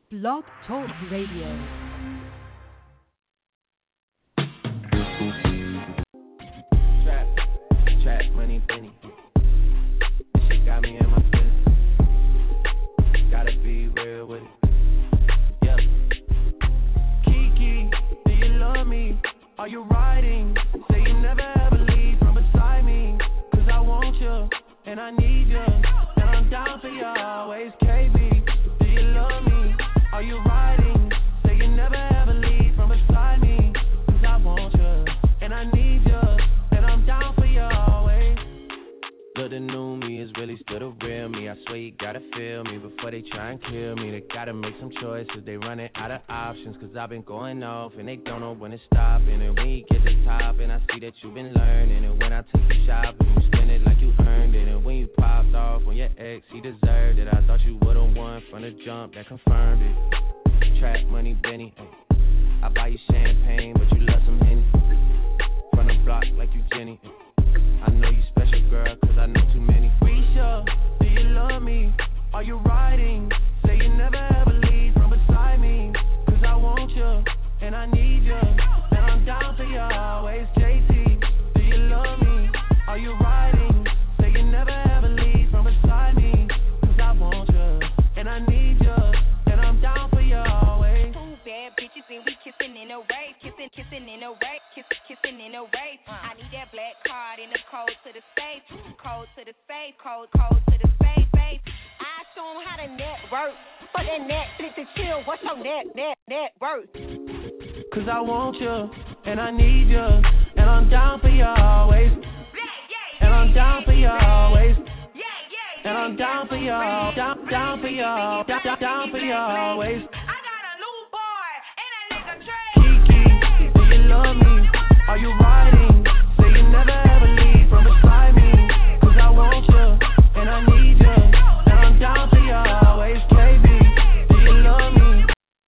Blog Talk Radio. Trap money, Benny. She got me in my feelings. Gotta be real with it. Yeah. Kiki, do you love me? Are you riding? Say you never ever leave from beside me. 'Cause I want you, and I need you, and I'm down for you always. KB, do you love me? Are you riding? Say you never ever leave from beside me. 'Cause I want you, and I need you, and I'm down for you always. But the new me is really still the real me. I swear you gotta feel me before they try and kill me. They gotta make some choices, they running out of options. 'Cause I've been going off and they don't know when to stop. And when you get to the top and I see that you've been learning. And when I take you shopping, you spend it like you earned it. And when you popped off on your ex, he deserved it. I thought you would've won from the jump, that confirmed it. Trap money, Benny, ay. I buy you champagne, but you love some Henny. From the block like you Jenny, ay. I know you special, girl, 'cause I know too many. Risha, do you love me? Are you riding? Say you never ever leave from beside me. 'Cause I want you, and I need you, and I'm down for you always. JT, do you love me? Are you riding? Say you never ever leave from beside me. 'Cause I want you, and I need you, and I'm down for you always. Two bad bitches and we kissing in a race, kissing in a race, kissing in a race. I need that black card in the code to the safe, code to the safe, code to the safe, safe. I show 'em how to network, for that Netflix and chill. What's your net worth? 'Cause I want you, and I need you, and I'm down for you always. And I'm down for you always. And I'm down for you, down for you, down for you always. Kiki, do you love me? Are you riding? Say you never ever leave from beside me. 'Cause I want you, and I need you, and I'm down for you always. KB, do you love me?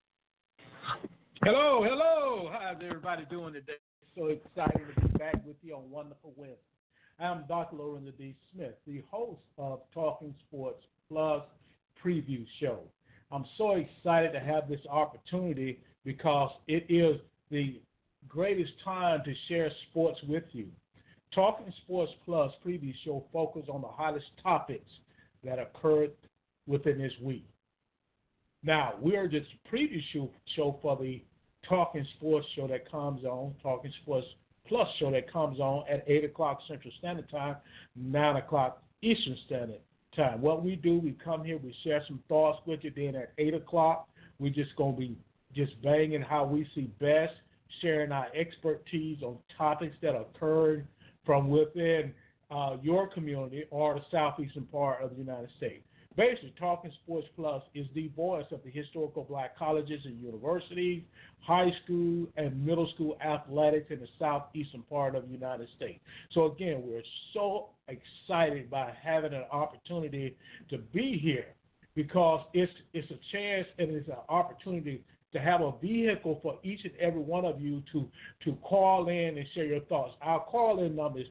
Hello. How's everybody doing today? So excited to be back with you on Wonderful Wednesday. I'm Dr. Lorenzo D. Smith, the host of Talking Sports Plus Preview Show. I'm so excited to have this opportunity because it is the greatest time to share sports with you. Talking Sports Plus Preview Show focuses on the hottest topics that occurred within this week. Now, we're just a preview show for the Talking Sports show that comes on, Talking Sports Plus show that comes on at 8 o'clock Central Standard Time, 9 o'clock Eastern Standard Time. What we do, we come here, we share some thoughts with you. Then at 8 o'clock, we're just going to be just banging how we see best, sharing our expertise on topics that occurred from within your community or the southeastern part of the United States. Basically, Talking Sports Plus is the voice of the historical black colleges and universities, high school and middle school athletics in the southeastern part of the United States. So again, we're so excited by having an opportunity to be here because it's a chance and it's an opportunity to have a vehicle for each and every one of you to call in and share your thoughts. Our call-in number is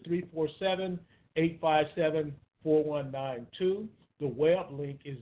347-857-4192. The web link is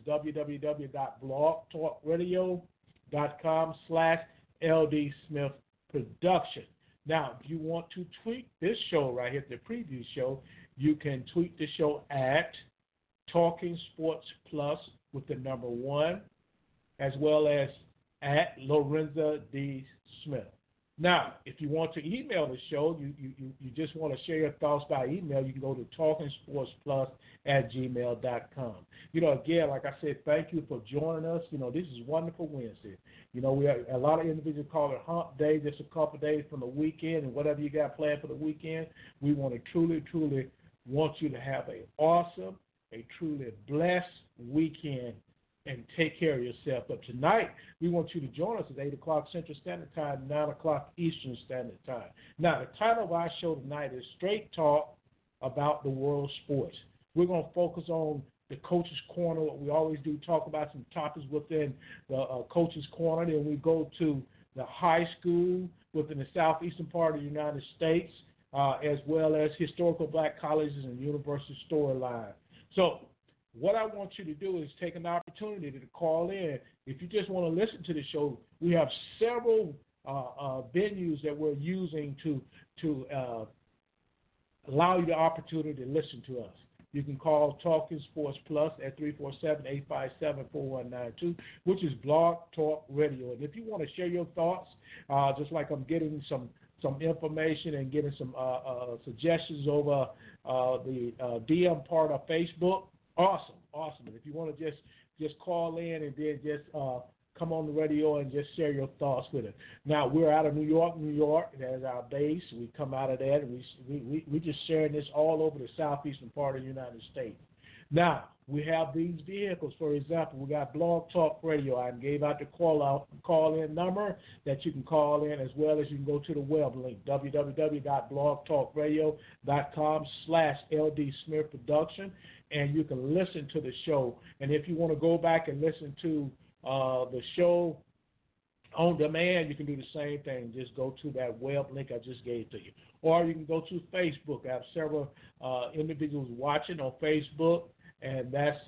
www.blogtalkradio.com/LDSmithProduction. Now, if you want to tweet this show right here, the preview show, you can tweet the show at Talking Sports Plus with the number 1, as well as at Lorenzo D. Smith. Now, if you want to email the show, you just want to share your thoughts by email, you can go to talkingsportsplus@gmail.com. Again, like I said, thank you for joining us. This is Wonderful Wednesday. We have a lot of individuals call it hump day, just a couple of days from the weekend, and whatever you got planned for the weekend, we want to truly want you to have a awesome, a truly blessed weekend and take care of yourself. But tonight, we want you to join us at 8 o'clock Central Standard Time, 9 o'clock Eastern Standard Time. Now, the title of our show tonight is Straight Talk About the World Sports. We're going to focus on the Coach's Corner, what we always do, talk about some topics within the Coach's Corner. Then we go to the high school within the southeastern part of the United States, as well as historical black colleges and university storyline. So what I want you to do is take an opportunity to call in. If you just want to listen to the show, we have several venues that we're using to allow you the opportunity to listen to us. You can call Talking Sports Plus at 347-857-4192, which is Blog Talk Radio. And if you want to share your thoughts, just like I'm getting some information and getting some suggestions over the DM part of Facebook, awesome. And if you want to just call in and then just come on the radio and just share your thoughts with it. Now, we're out of New York. That's our base. We come out of that, and we just sharing this all over the southeastern part of the United States. Now, we have these vehicles. For example, we got Blog Talk Radio. I gave out the call-in number that you can call in, as well as you can go to the web link, www.blogtalkradio.com/LD Smith Production, and you can listen to the show. And if you want to go back and listen to the show on demand, you can do the same thing. Just go to that web link I just gave to you. Or you can go to Facebook. I have several individuals watching on Facebook, and that's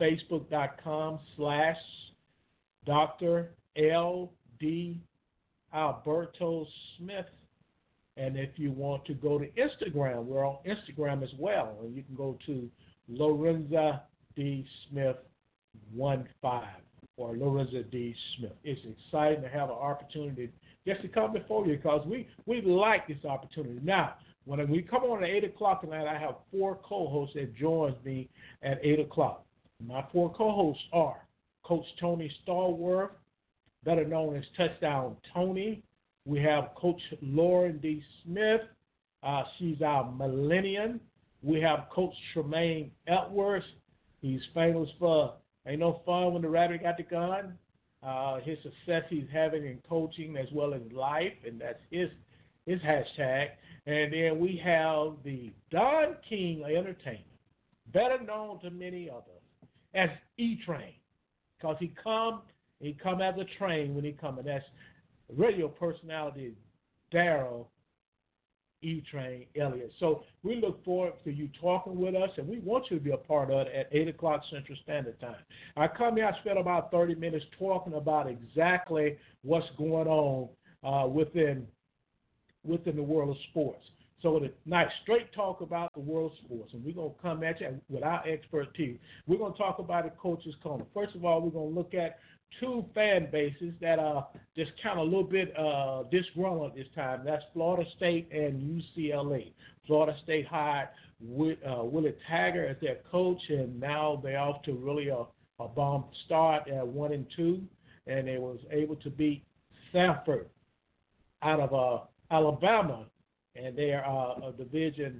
facebook.com/Dr. L.D. Alberto Smith. And if you want to go to Instagram, we're on Instagram as well. And you can go to Lorenza D. Smith 15 or Lorenza D. Smith. It's exciting to have an opportunity just to come before you because we like this opportunity. Now, when we come on at 8 o'clock tonight, I have 4 co-hosts that joins me at 8 o'clock. My 4 co-hosts are Coach Tony Stallworth, better known as Touchdown Tony. We have Coach Lauren D. Smith. She's our millennium. We have Coach Tremaine Edwards. He's famous for ain't no fun when the rabbit got the gun. His success he's having in coaching as well as life, and that's his hashtag. And then we have the Don King of entertainment, better known to many others as E-Train, because he come as a train when he come, and that's radio personality Daryl E-Train Elliott. So we look forward to you talking with us, and we want you to be a part of it at 8 o'clock Central Standard Time. I come here, I spent about 30 minutes talking about exactly what's going on within the world of sports. So tonight, straight talk about the world of sports, and we're going to come at you with our expertise. We're going to talk about the Coach's Corner. First of all, we're going to look at 2 fan bases that are just kind of a little bit disgruntled this time. That's Florida State and UCLA. Florida State hired Willie Taggart as their coach, and now they're off to really a bomb start at 1-2, and they was able to beat Stanford out of Alabama, and they are a Division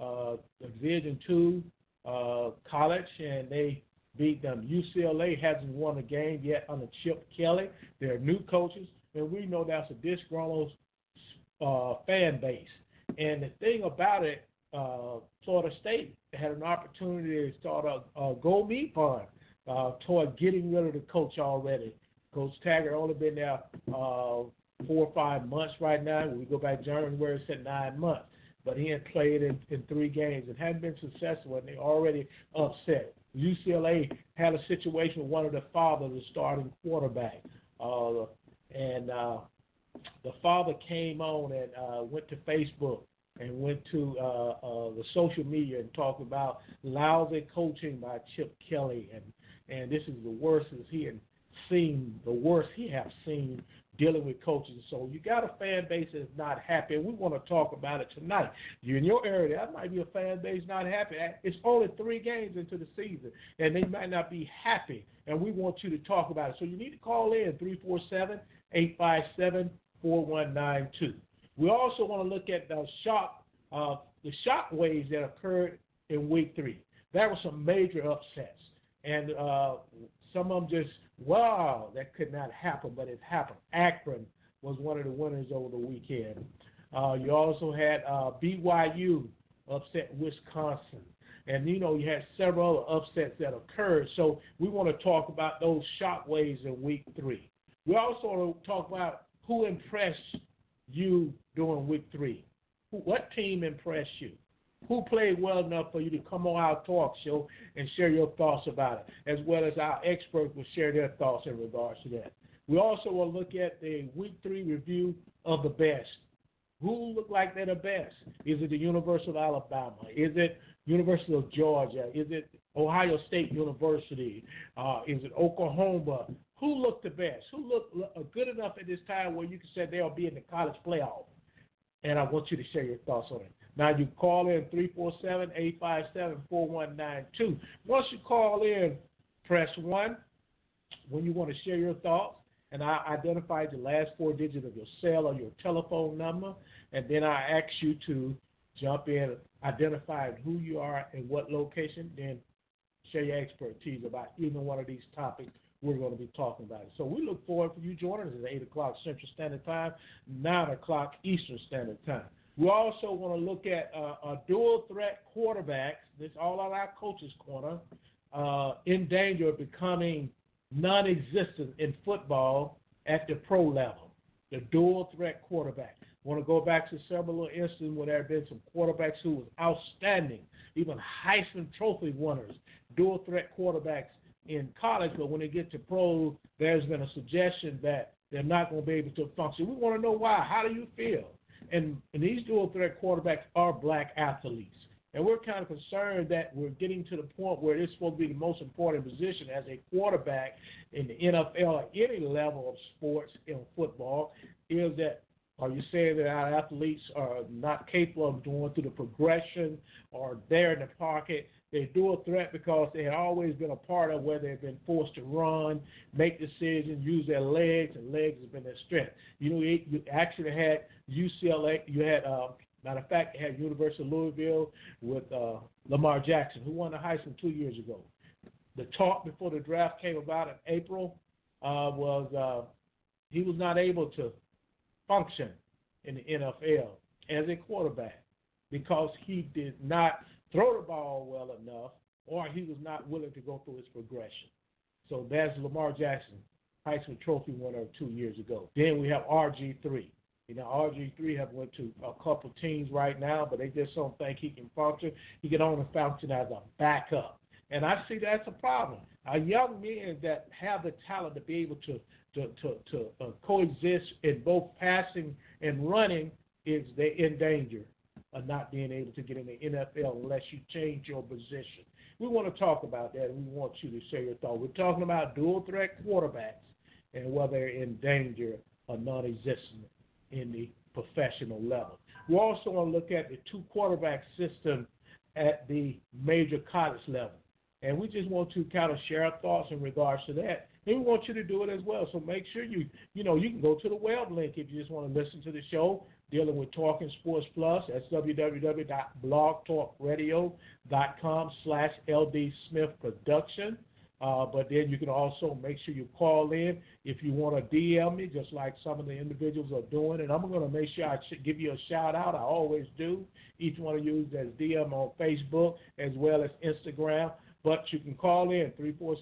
II college, and they beat them. UCLA hasn't won a game yet under Chip Kelly. They're new coaches, and we know that's a disgruntled fan base. And the thing about it, Florida State had an opportunity to start a go-me fund toward getting rid of the coach already. Coach Taggart only been there 4 or 5 months right now. When we go back January, it said 9 months. But he had played in 3 games and hadn't been successful, and they already upset. UCLA had a situation with one of the fathers, the starting quarterback. And the father came on and went to Facebook and went to the social media and talked about lousy coaching by Chip Kelly. And this is the worst he has seen dealing with coaches. So you got a fan base that's not happy, and we want to talk about it tonight. You in your area, that might be a fan base not happy. It's only 3 games into the season, and they might not be happy, and we want you to talk about it. So you need to call in 347-857-4192. We also want to look at the shock waves that occurred in Week 3. There were some major upsets, and some of them just, wow, that could not happen, but it happened. Akron was one of the winners over the weekend. You also had BYU upset Wisconsin. And, you had several other upsets that occurred. So we want to talk about those shockwaves in Week 3. We also want to talk about who impressed you during Week 3. What team impressed you? Who played well enough for you to come on our talk show and share your thoughts about it, as well as our experts will share their thoughts in regards to that. We also will look at the Week 3 review of the best. Who look like they're the best? Is it the University of Alabama? Is it University of Georgia? Is it Ohio State University? Is it Oklahoma? Who looked the best? Who looked good enough at this time where you can say they'll be in the college playoff? And I want you to share your thoughts on it. Now, you call in 347-857-4192. Once you call in, press 1 when you want to share your thoughts, and I identify the last 4 digits of your cell or your telephone number, and then I ask you to jump in, identify who you are and what location, then share your expertise about either one of these topics we're going to be talking about it. So we look forward to you joining us at 8 o'clock Central Standard Time, 9 o'clock Eastern Standard Time. We also want to look at a dual threat quarterbacks. This all on our coaches' corner, in danger of becoming non-existent in football at the pro level. The dual threat quarterback. I want to go back to several instances where there have been some quarterbacks who was outstanding, even Heisman Trophy winners, dual threat quarterbacks in college, but when they get to pro, there's been a suggestion that they're not going to be able to function. We want to know why. How do you feel? And these dual threat quarterbacks are black athletes. And we're kind of concerned that we're getting to the point where it's supposed to be the most important position as a quarterback in the NFL or any level of sports in football, is that are you saying that our athletes are not capable of going through the progression or there in the pocket? They do a threat because they had always been a part of where they've been forced to run, make decisions, use their legs, and legs has been their strength. You know, you actually had UCLA, you had, matter of fact, you had University of Louisville with Lamar Jackson, who won the Heisman 2 years ago. The talk before the draft came about in April was he was not able to function in the NFL as a quarterback because he did not throw the ball well enough, or he was not willing to go through his progression. So that's Lamar Jackson, Heisman Trophy winner 2 years ago. Then we have RG3. You know, RG3 have went to a couple teams right now, but they just don't think he can function. He can only function as a backup. And I see that's a problem. Our young men that have the talent to be able to coexist in both passing and running, they're in danger of not being able to get in the NFL unless you change your position. We want to talk about that, and we want you to share your thoughts. We're talking about dual threat quarterbacks and whether they're in danger of non-existent in the professional level. We also want to look at the two quarterback system at the major college level. And we just want to kind of share our thoughts in regards to that. And we want you to do it as well. So make sure you can go to the web link if you just want to listen to the show dealing with Talking Sports Plus. That's www.blogtalkradio.com/LD Smith Production. But then you can also make sure you call in if you want to DM me, just like some of the individuals are doing. And I'm going to make sure I give you a shout-out. I always do. Each one of you as DM on Facebook as well as Instagram. But you can call in,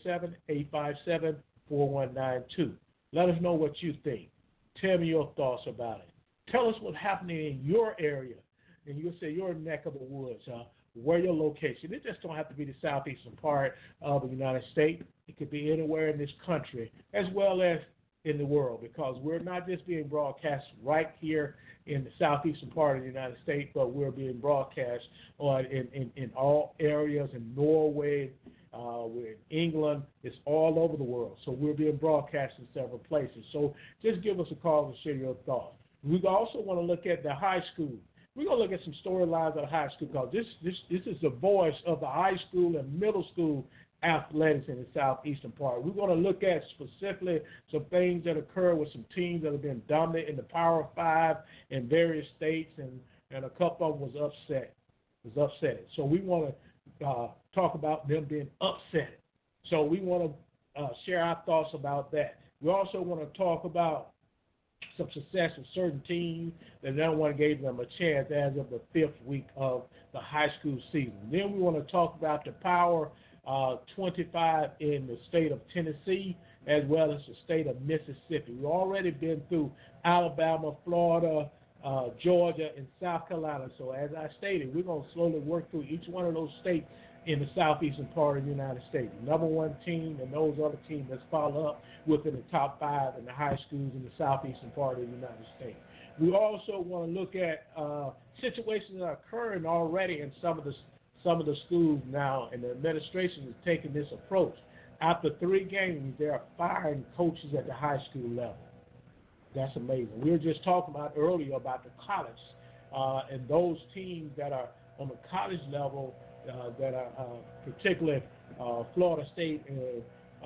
347-857-4192. Let us know what you think. Tell me your thoughts about it. Tell us what's happening in your area. And you'll say your neck of the woods, where your location. It just don't have to be the southeastern part of the United States. It could be anywhere in this country as well as in the world, because we're not just being broadcast right here in the southeastern part of the United States, but we're being broadcast in all areas in Norway, we're in England. It's all over the world. So we're being broadcast in several places. So just give us a call and share your thoughts. We also want to look at the high school. We're going to look at some storylines of the high school, because this is the voice of the high school and middle school athletics in the southeastern part. We're going to look at specifically some things that occur with some teams that have been dominant in the Power 5 in various states, and a couple of them was upset. So we want to talk about them being upset. So we want to share our thoughts about that. We also want to talk about some success of certain teams that no one gave them a chance as of the 5th week of the high school season. Then we want to talk about the Power 25 in the state of Tennessee as well as the state of Mississippi. We've already been through Alabama, Florida, Georgia, and South Carolina. So as I stated, we're going to slowly work through each one of those states in the southeastern part of the United States. Number one team and those other teams that follow up within the top 5 in the high schools in the southeastern part of the United States. We also want to look at situations that are occurring already in some of the schools now, and the administration is taking this approach. After 3 games, they are firing coaches at the high school level. That's amazing. We were just talking about earlier about the college and those teams that are on the college level that are particularly Florida State and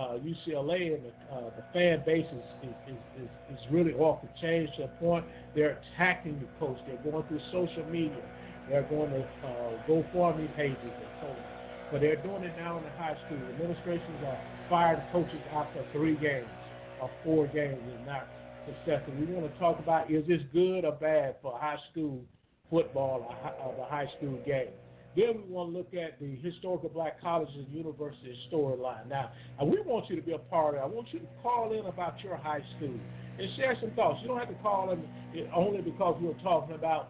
UCLA, and the fan base is really off the chain to the point they're attacking the coach. They're going through social media. They're going to GoFundMe pages and so on. But they're doing it now in the high school. Administrations are firing coaches after 3 games or 4 games and not successful. We want to talk about, is this good or bad for high school football or the high school game? Then we want to look at the historical black colleges and universities storyline. Now, we want you to be a part of it. I want you to call in about your high school and share some thoughts. You don't have to call in only because we're talking about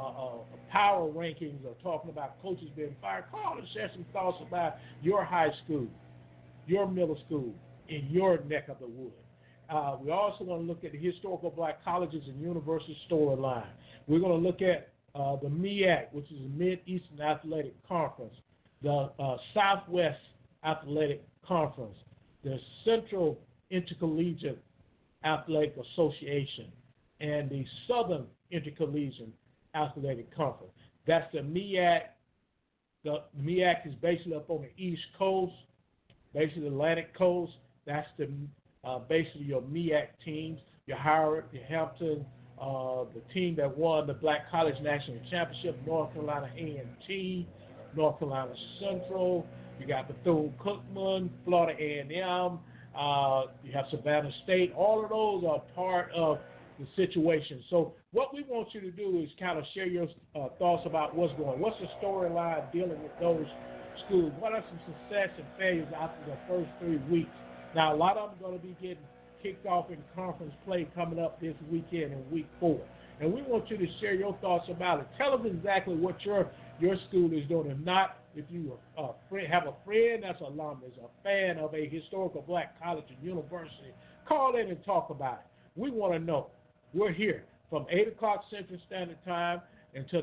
power rankings or talking about coaches being fired. Call and share some thoughts about your high school, your middle school, in your neck of the woods. We also want to look at the historical black colleges and universities storyline. We're going to look at the MEAC, which is the Mid-Eastern Athletic Conference, the Southwest Athletic Conference, the Central Intercollegiate Athletic Association, and the Southern Intercollegiate Athletic Conference. That's the MEAC. The MEAC is basically up on the East Coast, basically the Atlantic Coast. That's the basically your MEAC teams, your Howard, your Hampton, the team that won the Black College National Championship, North Carolina A&T, North Carolina Central. You got Bethune-Cookman, Florida A&M. You have Savannah State. All of those are part of the situation. So what we want you to do is kind of share your thoughts about what's going on. What's the storyline dealing with those schools? What are some success and failures after the first 3 weeks? Now, a lot of them are going to be getting kicked off in conference play coming up this weekend in week 4. And we want you to share your thoughts about it. Tell us exactly what your school is doing. If not, if you have a friend that's an alumnus, a fan of a historical black college or university, call in and talk about it. We want to know. We're here from 8 o'clock Central Standard Time until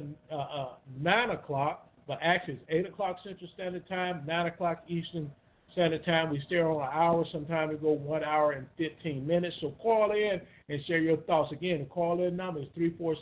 9 o'clock, but actually it's 8 o'clock Central Standard Time, 9 o'clock Eastern Standard Time. We stay on an hour. Sometimes we go 1 hour and 15 minutes. So call in and share your thoughts. Again, the call-in number is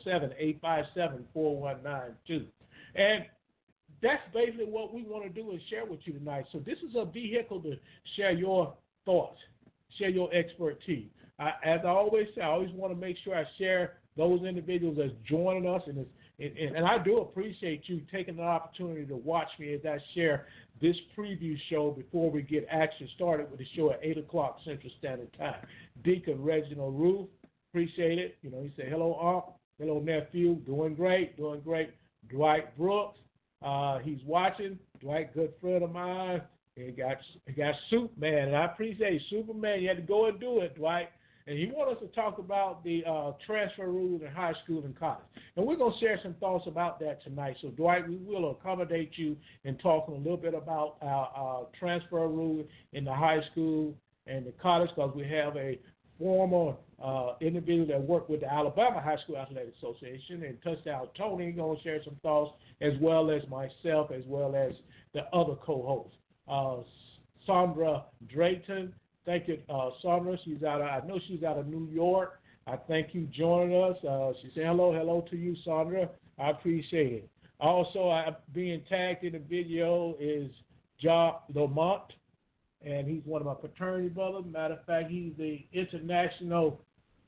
347-857-4192. And that's basically what we want to do and share with you tonight. So this is a vehicle to share your thoughts, share your expertise. As I always say, I always want to make sure I share those individuals that's joining us, and I do appreciate you taking the opportunity to watch me as I share this preview show before we get action started with the show at 8 o'clock Central Standard Time. Deacon Reginald Roof, appreciate it. You know, he said, hello, Unc, hello, nephew, doing great, doing great. Dwight Brooks, he's watching. Dwight, good friend of mine. He got Superman, and I appreciate Superman. You had to go and do it, Dwight. And he wants us to talk about the transfer rules in high school and college. And we're going to share some thoughts about that tonight. So, Dwight, we will accommodate you in talking a little bit about our transfer rules in the high school and the college, because we have a former individual that worked with the Alabama High School Athletic Association, and Touchdown Tony going to share some thoughts, as well as myself, as well as the other co-hosts. Sandra Drayton. Thank you, Sandra. I know she's out of New York. I thank you joining us. She said hello to you, Sandra. I appreciate it. Also, being tagged in the video is Ja Lamont, and he's one of my fraternity brothers. Matter of fact, he's the international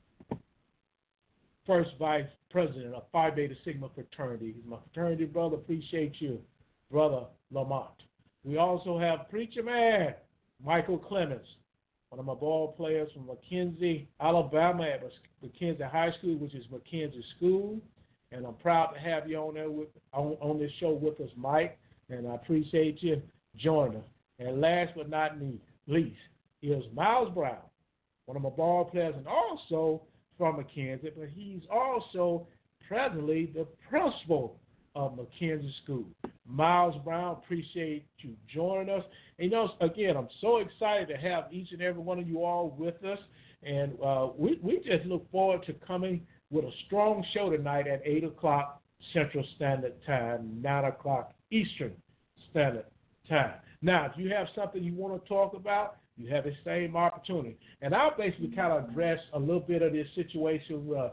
first vice president of Phi Beta Sigma fraternity. He's my fraternity brother. Appreciate you, Brother Lamont. We also have Preacher Man, Michael Clemens, one of my ball players from McKenzie, Alabama, at McKenzie High School, which is McKenzie School. And I'm proud to have you on there on this show with us, Mike. And I appreciate you joining us. And last but not least is Miles Brown, one of my ball players, and also from McKenzie, but he's also presently the principal of Mackenzie School. Miles Brown, appreciate you joining us. And again, I'm so excited to have each and every one of you all with us. And we just look forward to coming with a strong show tonight at 8 o'clock Central Standard Time, 9 o'clock Eastern Standard Time. Now, if you have something you want to talk about, you have the same opportunity. And I'll basically kind of address a little bit of this situation where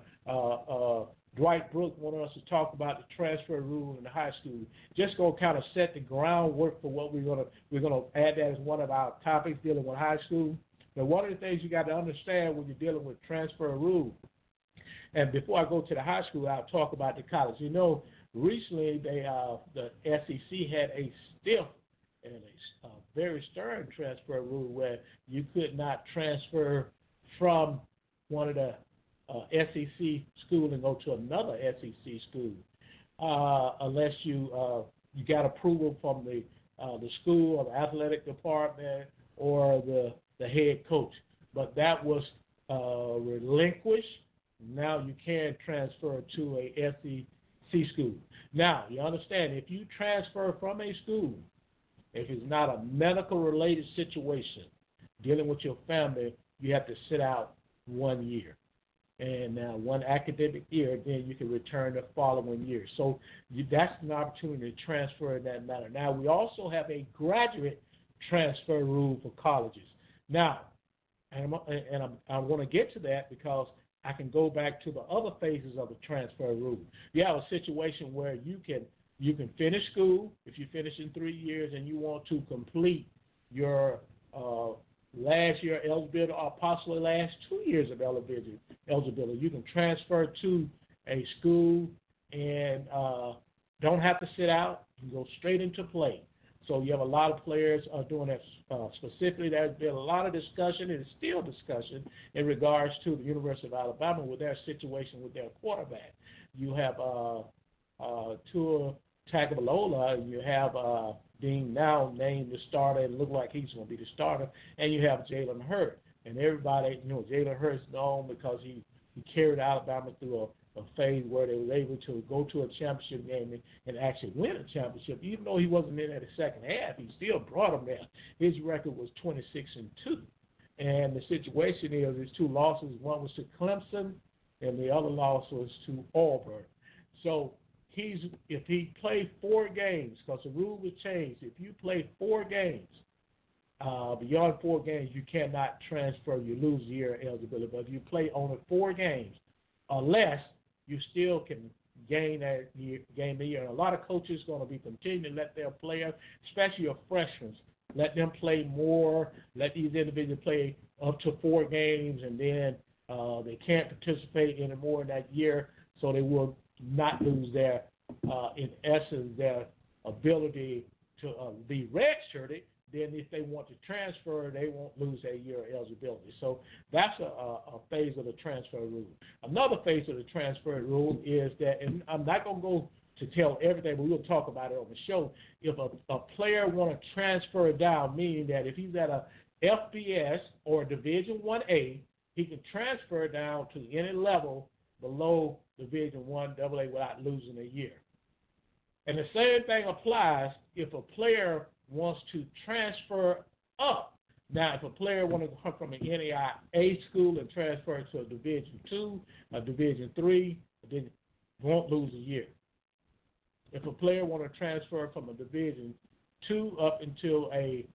Dwight Brooks wanted us to talk about the transfer rule in the high school. Just going to kind of set the groundwork for what we're going to add that as one of our topics dealing with high school. Now, one of the things you got to understand when you're dealing with transfer rule, and before I go to the high school, I'll talk about the college. Recently the SEC had a stiff and a very stern transfer rule where you could not transfer from one of the SEC school and go to another SEC school unless you got approval from the school or the athletic department or the head coach. But that was relinquished. Now you can transfer to a SEC school. Now, you understand, if you transfer from a school, if it's not a medical-related situation dealing with your family, you have to sit out 1 year. And now 1 academic year, then you can return the following year. So that's an opportunity to transfer in that matter. Now, we also have a graduate transfer rule for colleges. Now, I want to get to that because I can go back to the other phases of the transfer rule. You have a situation where you can finish school if you finish in 3 years and you want to complete your last year eligibility or possibly last 2 years of eligibility. You can transfer to a school and don't have to sit out. You can go straight into play. So you have a lot of players doing that specifically. There's been a lot of discussion, and still discussion, in regards to the University of Alabama with their situation with their quarterback. You have Tua Tagovailoa, and you have being now named the starter and look like he's going to be the starter, and you have Jalen Hurts. And everybody, Jalen Hurts is known because he carried Alabama through a phase where they were able to go to a championship game and actually win a championship. Even though he wasn't in at the second half, he still brought them there. His record was 26-2. And the situation is his 2 losses. One was to Clemson, and the other loss was to Auburn. So if he played 4 games, because the rule was changed, if you play 4 games, beyond 4 games, you cannot transfer. You lose year eligibility. But if you play only 4 games, unless you still can gain the year. And a lot of coaches are going to be continuing to let their players, especially your freshmen, let them play more, let these individuals play up to 4 games, and then they can't participate anymore in that year, so they will not lose their, in essence, their ability to be redshirted. Then if they want to transfer, they won't lose a year of eligibility. So that's a phase of the transfer rule. Another phase of the transfer rule is that, and I'm not going to go to tell everything, but we'll talk about it on the show. If a player want to transfer down, meaning that if he's at a FBS or Division 1A, he can transfer down to any level below Division 1 AA without losing a year. And the same thing applies if a player wants to transfer up. Now, if a player wants to come from an NAIA school and transfer to a Division 2, a Division 3, then won't lose a year. If a player wants to transfer from a Division 2 up into a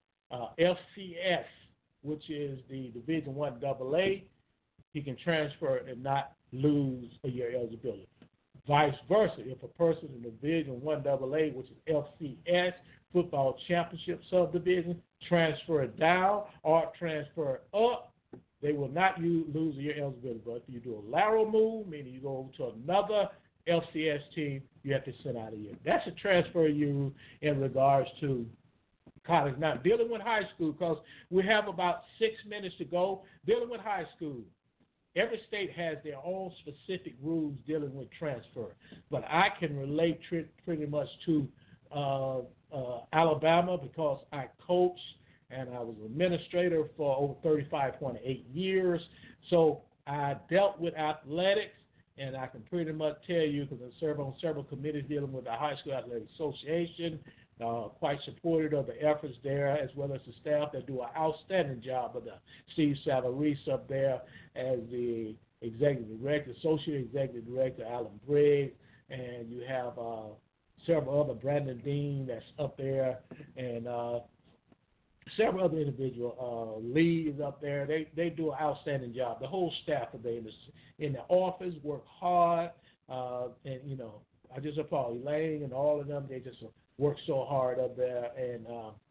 FCS, which is the Division 1 AA, he can transfer and not lose a year eligibility. Vice versa, if a person in Division 1 AA, which is FCS, football championship subdivision, transfer down or transfer up, they will not lose a year eligibility. But if you do a lateral move, meaning you go to another FCS team, you have to sit out a year. That's a transfer year in regards to college. Now, dealing with high school, because we have about 6 minutes to go, dealing with high school. Every state has their own specific rules dealing with transfer, but I can relate pretty much to Alabama because I coached and I was an administrator for over 35.8 years. So I dealt with athletics, And I can pretty much tell you, because I serve on several committees dealing with the High School Athletic Association, quite supportive of the efforts there, as well as the staff that do an outstanding job of the Steve Savarese up there as the executive director, associate executive director, Alan Briggs, and you have several other, Brandon Dean that's up there, and several other individual leads up there. They do an outstanding job. The whole staff of the in the office work hard, and I just applaud Elaine and all of them. They just work so hard up there, and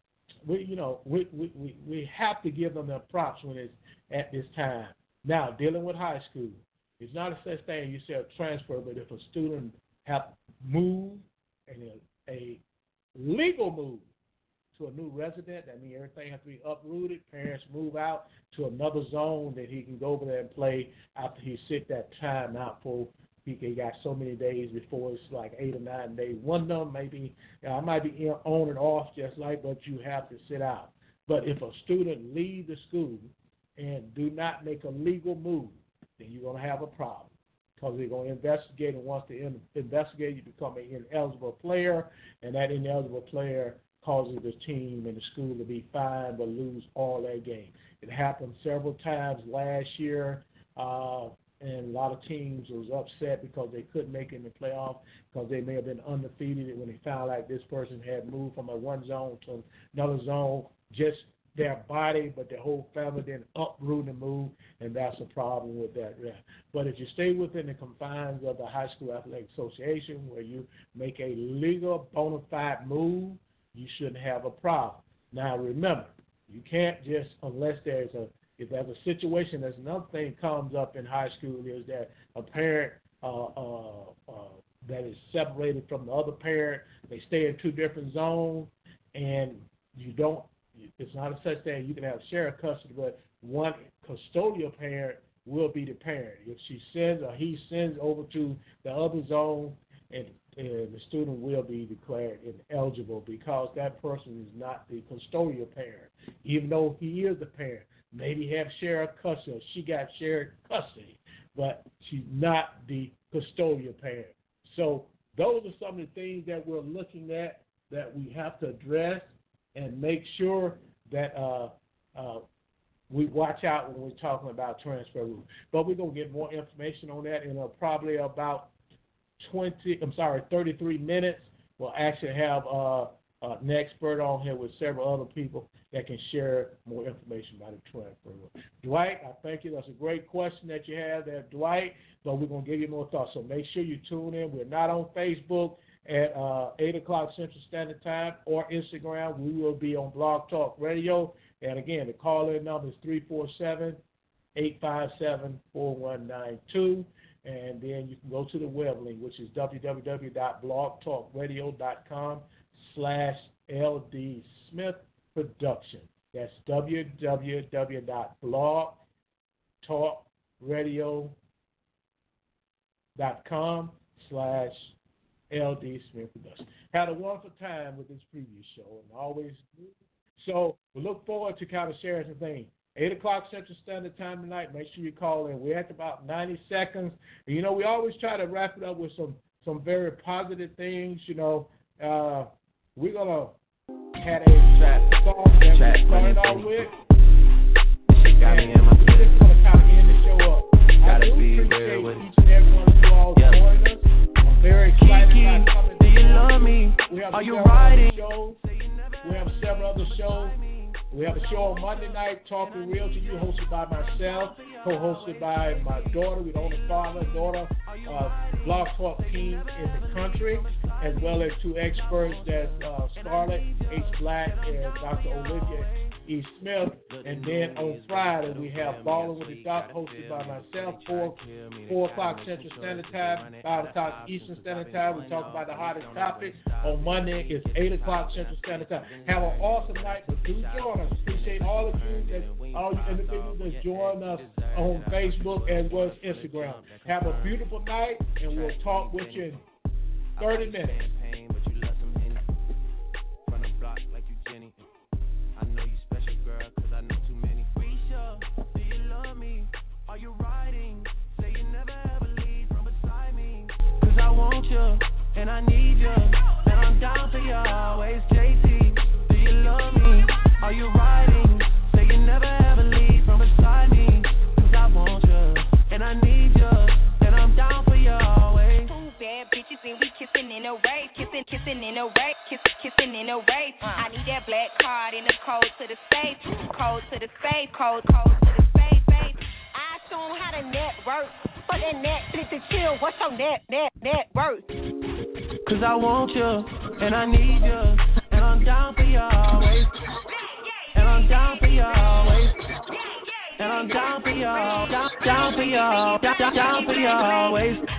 we have to give them their props when it's at this time. Now, dealing with high school, it's not a such thing you say a transfer, but if a student have moved and a legal move to a new resident, that means everything has to be uprooted. Parents move out to another zone that he can go over there and play after he sit that time out for. He got so many days before, it's like 8 or 9 days. One of them maybe I might be on and off just like, but you have to sit out. But if a student leaves the school and do not make a legal move, then you're going to have a problem, because they're going to investigate, and once they investigate, you become an ineligible player, and that ineligible player causes the team and the school to be fined but lose all their games. It happened several times last year, and a lot of teams was upset because they couldn't make it in the playoff because they may have been undefeated when they found out this person had moved from one zone to another zone, just their body, but their whole family didn't uproot and move, and that's a problem with that. Yeah. But if you stay within the confines of the High School Athletic Association, where you make a legal, bona fide move, you shouldn't have a problem. Now, remember, you can't just, unless if there's a situation, there's another thing comes up in high school, is that a parent that is separated from the other parent, they stay in two different zones, and it's not a such thing. You can have shared custody, but one custodial parent will be the parent. If she sends or he sends over to the other zone, and the student will be declared ineligible because that person is not the custodial parent, even though he is the parent. Maybe have shared custody, or she got shared custody, but she's not the custodial parent. So those are some of the things that we're looking at that we have to address and make sure that we watch out when we're talking about transfer rules. But we're going to get more information on that in probably about 33 minutes. We'll actually have an expert on here with several other people that can share more information about the transfer rule. Dwight, I thank you. That's a great question that you have there, Dwight, but we're going to give you more thoughts. So make sure you tune in. We're not on Facebook at 8 o'clock Central Standard Time or Instagram. We will be on Blog Talk Radio. And again, the call-in number is 347-857-4192. And then you can go to the web link, which is www.blogtalkradio.com/LD Smith Production. That's www.blogtalkradio.com/LD Smith Production. Had a wonderful time with this previous show, and always. So we look forward to kind of sharing some things. 8 o'clock Central Standard Time tonight. Make sure you call in. We're at about 90 seconds. And, we always try to wrap it up with some very positive things. We're going to have a song that we started off with. And we're just going to kind of end the show up. I do appreciate each and every one of you all joining us. I'm very excited about coming to you. Love me? We have several other shows. We have several other shows. We have a show on Monday night, Talking Real to You, hosted by myself, co-hosted by my daughter. We own a father-daughter Blog Talk team in the country, as well as two experts, that's Scarlett H. Black and Dr. Olivia E. Smith. And then on Friday, we have Ballin' with the Doc, hosted by myself, 4 o'clock Central Standard Time, 5 o'clock Eastern Standard Time. We talk about the hottest topics. On Monday, it's 8 o'clock Central Standard Time. Have an awesome night, but do join us. Appreciate all of you, all you individuals that join us on Facebook as well as Instagram. Have a beautiful night, and we'll talk with you in 30 minutes. Are you riding? Say you never ever leave from beside I want you, and I need you, and I'm down for you always. JT, do you love me? Are you riding? Say you never ever leave from beside me. Cause I want you, and I need you, and I'm down for you always. Two bad bitches and we kissing in a wave, kissing in a wave, kissing in a wave. I need that black card and the code to the safe, code to the safe, code to the safe, babe. I show 'em how the net works. For that Netflix and chill, what's your net worth? Cause I want you, and I need you, and I'm down for you always. And I'm down for you always. And I'm down for you, down for you, down for you always.